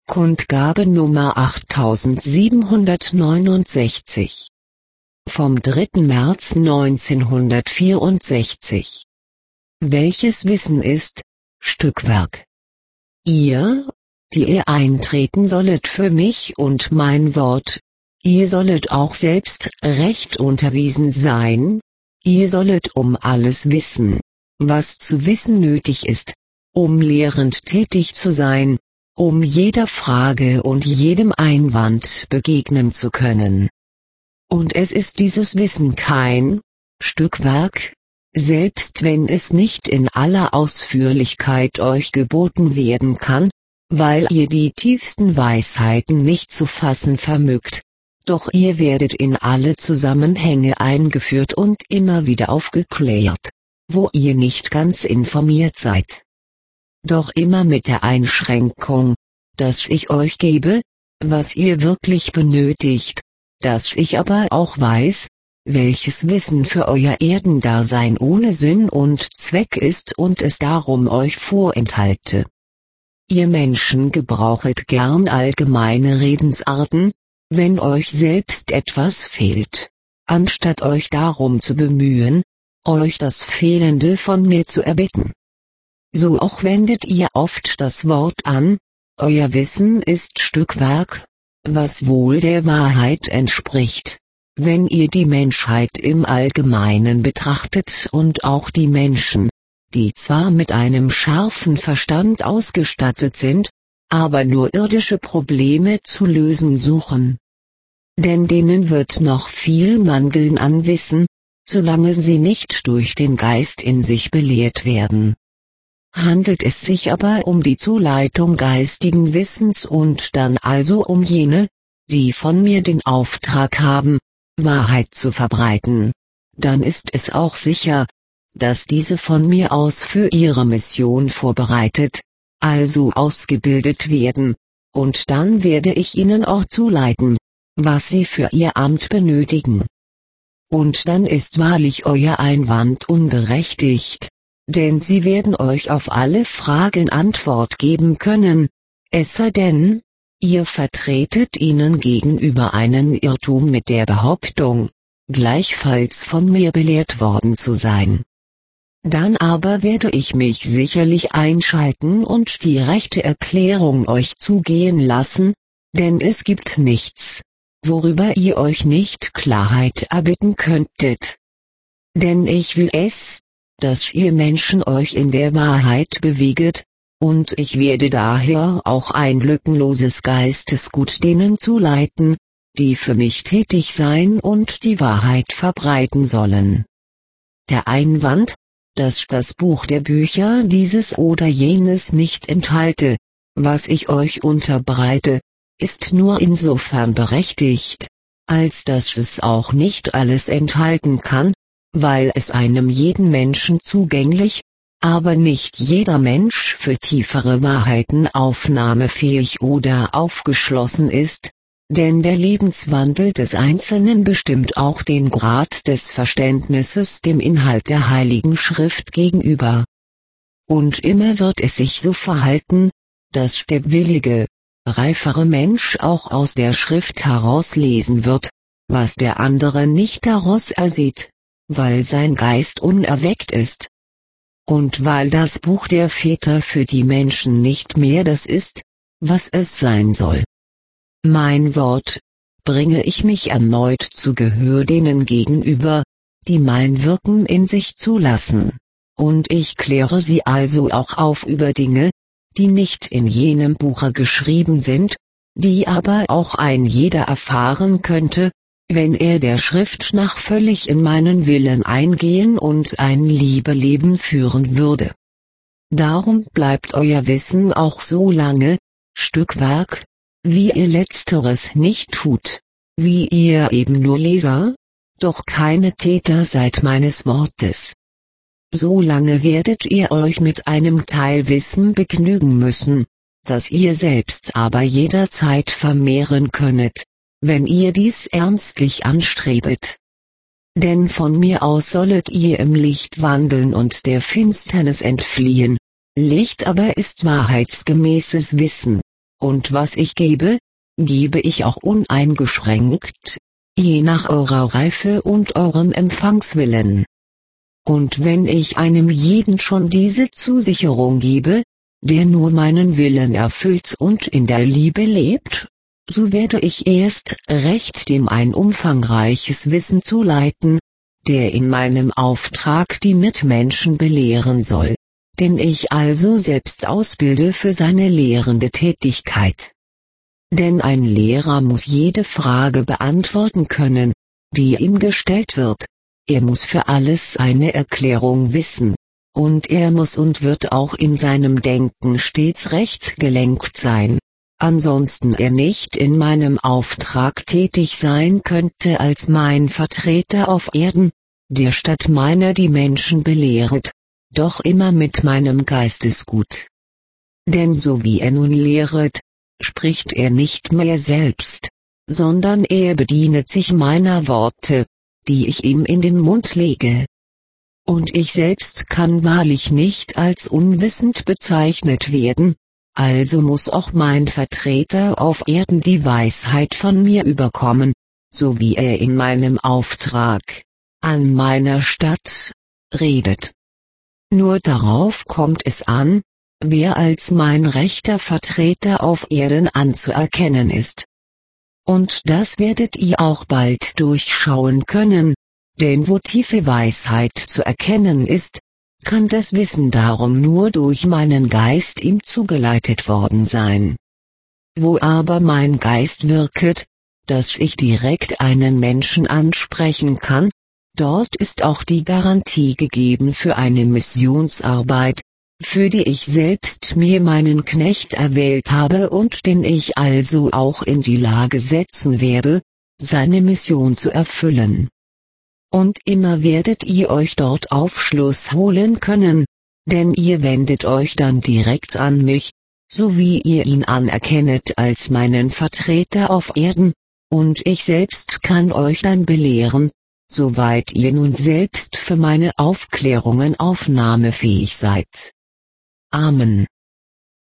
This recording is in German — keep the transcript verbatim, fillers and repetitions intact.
Kundgabe Nummer achttausendsiebenhundertneunundsechzig. Vom dritten März neunzehnhundertvierundsechzig. Welches Wissen ist Stückwerk? Ihr, die ihr eintreten sollet für mich und mein Wort, ihr sollet auch selbst recht unterwiesen sein, ihr sollet um alles wissen, was zu wissen nötig ist, um lehrend tätig zu sein, um jeder Frage und jedem Einwand begegnen zu können. Und es ist dieses Wissen kein Stückwerk, selbst wenn es nicht in aller Ausführlichkeit euch geboten werden kann, weil ihr die tiefsten Weisheiten nicht zu fassen vermögt, doch ihr werdet in alle Zusammenhänge eingeführt und immer wieder aufgeklärt, wo ihr nicht ganz informiert seid. Doch immer mit der Einschränkung, dass ich euch gebe, was ihr wirklich benötigt, dass ich aber auch weiß, welches Wissen für euer Erdendasein ohne Sinn und Zweck ist und es darum euch vorenthalte. Ihr Menschen gebrauchet gern allgemeine Redensarten, wenn euch selbst etwas fehlt, anstatt euch darum zu bemühen, euch das Fehlende von mir zu erbitten. So auch wendet ihr oft das Wort an, euer Wissen ist Stückwerk, was wohl der Wahrheit entspricht, wenn ihr die Menschheit im Allgemeinen betrachtet und auch die Menschen, die zwar mit einem scharfen Verstand ausgestattet sind, aber nur irdische Probleme zu lösen suchen. Denn denen wird noch viel mangeln an Wissen, solange sie nicht durch den Geist in sich belehrt werden. Handelt es sich aber um die Zuleitung geistigen Wissens und dann also um jene, die von mir den Auftrag haben, Wahrheit zu verbreiten, dann ist es auch sicher, dass diese von mir aus für ihre Mission vorbereitet, also ausgebildet werden, und dann werde ich ihnen auch zuleiten, was sie für ihr Amt benötigen. Und dann ist wahrlich euer Einwand unberechtigt, denn sie werden euch auf alle Fragen Antwort geben können, es sei denn, ihr vertretet ihnen gegenüber einen Irrtum mit der Behauptung, gleichfalls von mir belehrt worden zu sein. Dann aber werde ich mich sicherlich einschalten und die rechte Erklärung euch zugehen lassen, denn es gibt nichts, worüber ihr euch nicht Klarheit erbitten könntet. Denn ich will es, dass ihr Menschen euch in der Wahrheit beweget, und ich werde daher auch ein lückenloses Geistesgut denen zuleiten, die für mich tätig sein und die Wahrheit verbreiten sollen. Der Einwand, dass das Buch der Bücher dieses oder jenes nicht enthalte, was ich euch unterbreite, ist nur insofern berechtigt, als dass es auch nicht alles enthalten kann, weil es einem jeden Menschen zugänglich, aber nicht jeder Mensch für tiefere Wahrheiten aufnahmefähig oder aufgeschlossen ist, denn der Lebenswandel des Einzelnen bestimmt auch den Grad des Verständnisses dem Inhalt der Heiligen Schrift gegenüber. Und immer wird es sich so verhalten, dass der willige, reifere Mensch auch aus der Schrift herauslesen wird, was der andere nicht daraus ersieht, weil sein Geist unerweckt ist. Und weil das Buch der Väter für die Menschen nicht mehr das ist, was es sein soll. Mein Wort, bringe ich mich erneut zu Gehör denen gegenüber, die mein Wirken in sich zulassen, und ich kläre sie also auch auf über Dinge, die nicht in jenem Buche geschrieben sind, die aber auch ein jeder erfahren könnte, wenn er der Schrift nach völlig in meinen Willen eingehen und ein Liebeleben führen würde. Darum bleibt euer Wissen auch so lange Stückwerk, wie ihr Letzteres nicht tut, wie ihr eben nur Leser, doch keine Täter seid meines Wortes. So lange werdet ihr euch mit einem Teil Wissen begnügen müssen, das ihr selbst aber jederzeit vermehren könnet, wenn ihr dies ernstlich anstrebet. Denn von mir aus sollet ihr im Licht wandeln und der Finsternis entfliehen, Licht aber ist wahrheitsgemäßes Wissen. und was ich gebe, gebe ich auch uneingeschränkt, je nach eurer Reife und eurem Empfangswillen. Und wenn ich einem jeden schon diese Zusicherung gebe, der nur meinen Willen erfüllt und in der Liebe lebt, so werde ich erst recht dem ein umfangreiches Wissen zuleiten, der in meinem Auftrag die Mitmenschen belehren soll, den ich also selbst ausbilde für seine lehrende Tätigkeit. Denn ein Lehrer muss jede Frage beantworten können, die ihm gestellt wird, er muss für alles eine Erklärung wissen, und er muss und wird auch in seinem Denken stets rechtgelenkt sein, ansonsten er nicht in meinem Auftrag tätig sein könnte als mein Vertreter auf Erden, der statt meiner die Menschen belehret, doch immer mit meinem Geistesgut. Denn so wie er nun lehret, spricht er nicht mehr selbst, sondern er bedienet sich meiner Worte, die ich ihm in den Mund lege. Und ich selbst kann wahrlich nicht als unwissend bezeichnet werden, also muss auch mein Vertreter auf Erden die Weisheit von mir überkommen, so wie er in meinem Auftrag, an meiner Statt, redet. Nur darauf kommt es an, wer als mein rechter Vertreter auf Erden anzuerkennen ist. Und das werdet ihr auch bald durchschauen können, denn wo tiefe Weisheit zu erkennen ist, kann das Wissen darum nur durch meinen Geist ihm zugeleitet worden sein. Wo aber mein Geist wirket, dass ich direkt einen Menschen ansprechen kann, dort ist auch die Garantie gegeben für eine Missionsarbeit, für die ich selbst mir meinen Knecht erwählt habe und den ich also auch in die Lage setzen werde, seine Mission zu erfüllen. Und immer werdet ihr euch dort Aufschluss holen können, denn ihr wendet euch dann direkt an mich, so wie ihr ihn anerkennet als meinen Vertreter auf Erden, und ich selbst kann euch dann belehren, soweit ihr nun selbst für meine Aufklärungen aufnahmefähig seid. Amen.